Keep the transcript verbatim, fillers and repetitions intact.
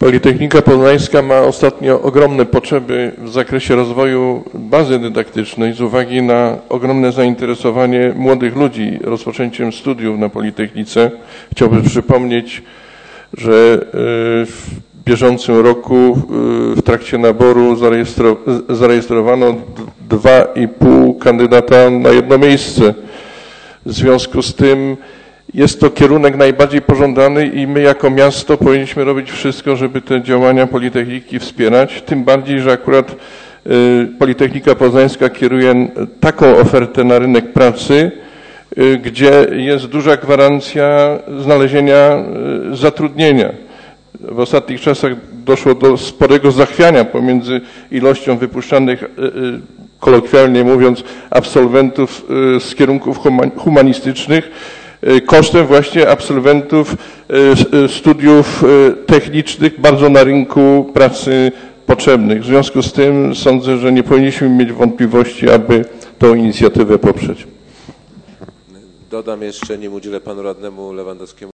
Politechnika Poznańska ma ostatnio ogromne potrzeby w zakresie rozwoju bazy dydaktycznej z uwagi na ogromne zainteresowanie młodych ludzi rozpoczęciem studiów na Politechnice. Chciałbym przypomnieć, że w bieżącym roku w trakcie naboru zarejestro, zarejestrowano dwa i pół kandydata na jedno miejsce. W związku z tym jest to kierunek najbardziej pożądany i my jako miasto powinniśmy robić wszystko, żeby te działania Politechniki wspierać. Tym bardziej, że akurat Politechnika Poznańska kieruje taką ofertę na rynek pracy, gdzie jest duża gwarancja znalezienia zatrudnienia. W ostatnich czasach doszło do sporego zachwiania pomiędzy ilością wypuszczanych, kolokwialnie mówiąc, absolwentów z kierunków humanistycznych kosztem właśnie absolwentów studiów technicznych bardzo na rynku pracy potrzebnych. W związku z tym sądzę, że nie powinniśmy mieć wątpliwości, aby tę inicjatywę poprzeć. Dodam jeszcze, nim udzielę panu radnemu Lewandowskiemu